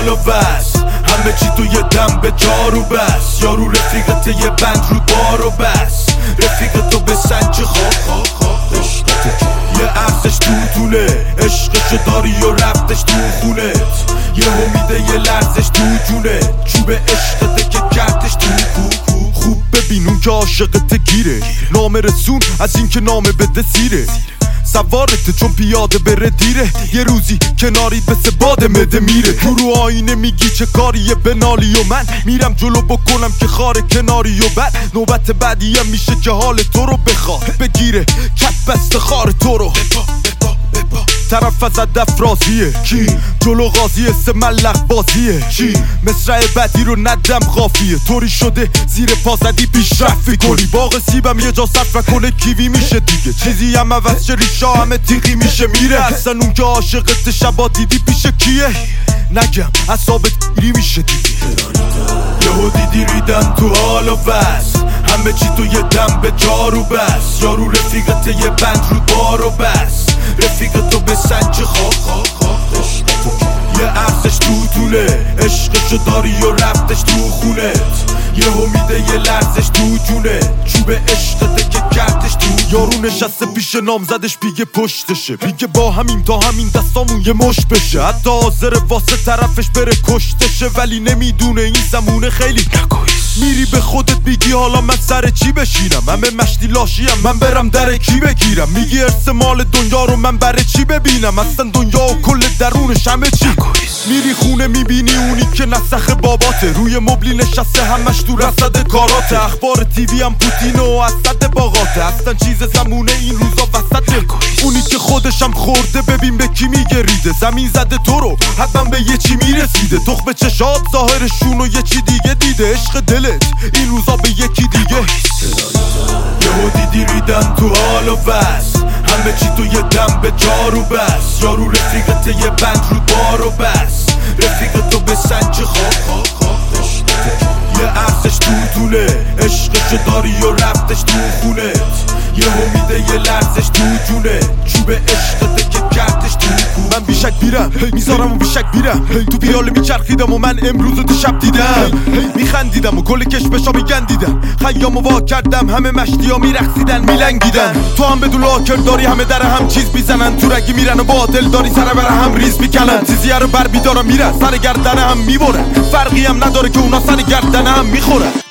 حال و بس، همه چی تو یه دم به جار و بس. یارو رفیقت یه بند رو بار و بس، رفیقتو به سنج خواب یه عکسش تو طوله، عشقشو داری و رفتش تو خونت. یه امیده یه لرزش تو جونه، چوب عشقته که کردش تو خوب ببین اون که عاشقت گیره، نامه رسون از این که نامه بده سیره. سوارته چون پیاده بره دیره، یه روزی کناریت مثل باد مده میره. تو رو آینه میگی چه کاریه بنالی و من میرم جلو بکنم که خاره کناری و بعد نوبت بعدیم میشه که حال تو رو بخواه بگیره، کت بست خار تو رو. طرف از هدف راضیه کی؟ جلو قاضی است ملق بازیه چی؟ مصرع بدی رو ندم قافیه، طوری شده زیر پا زدی پیشرفت کنی. باغ سیبم یه جا صرف نکنه کیوی میشه دیگه، چیزی هم عوض شه ریشا همه تیغی میشه میره. اصلا اون که عاشقت شبا دیدی پیش کیه؟ نگم اصابت گیری میشه دیگه. یهو دیدی ریدن تو حال و بس، همه چی تو یه دم به جار و بس. یارو رفیقت یه بند رو بار و بس، رفیقتو به سنج خواب یه عکسش تو طوله، عشقشو داری و رفتش تو خونت. یه امیده یه لرزش تو جونه، چوب عشقته که کردش تو. یارو نشسته پیش نامزدش پیگه پشتشه، پیگه با همین تا همین دستامون یه مش بشه. حتی حاضر واسه طرفش بره کشتشه، ولی نمیدونه این زمونه خیلی میری به خودت میگی حالا من سر چی بشینم؟ همه مشتی لاشیم من برم در کی بگیرم؟ میگی ارث مال دنیا رو من برای چی ببینم؟ اصلا دنیا و کل درونش همه چی. میری خونه میبینی اونی که نسخ باباته، روی مبلی نشسته همش تو رصد کاراته. اخبار تیوی هم پوتین و اسد باغاته، اصلا چیز زمونه این روزا وسطه. اونی که خودشم خورده ببین به کی میگریده، زمین زده تو رو حتما به یه چی میرسیده. تخم چشات ظاهرشون و یه چی دیگه دیده، عشق دلت این روزا به یکی دیگه. یهو دیدی ریدن تو حال و بس، همه چی تو یه دم به جار و بس. یارو رفیقت یه بند رو بار و بس، رفیقتو به سنج خواب یه عکسش تو طوله، عشقشو داری و رفتش تو خونت. یه امیده یه لرزش تو جونه، چوب عشقته که کردش تو. من بیشک بیرم میذارم و بیشک بیرم، تو پیاله میچرخیدم و من امروز تو شب دیدم. میخندیدم و کل کشمشا میگندیدم، خیامو وا کردم همه مشتی ها میرقصیدن میلنگیدن. تو هم بدون لاکر داری همه در هم چیز میزنن، تو رگی میرن و باطل داری سر بر هم ریز میکنن. چیزی رو بر بیدارم میرن سر گردن هم میبرن، فرقی هم نداره که اونا سر گردن هم میخورن.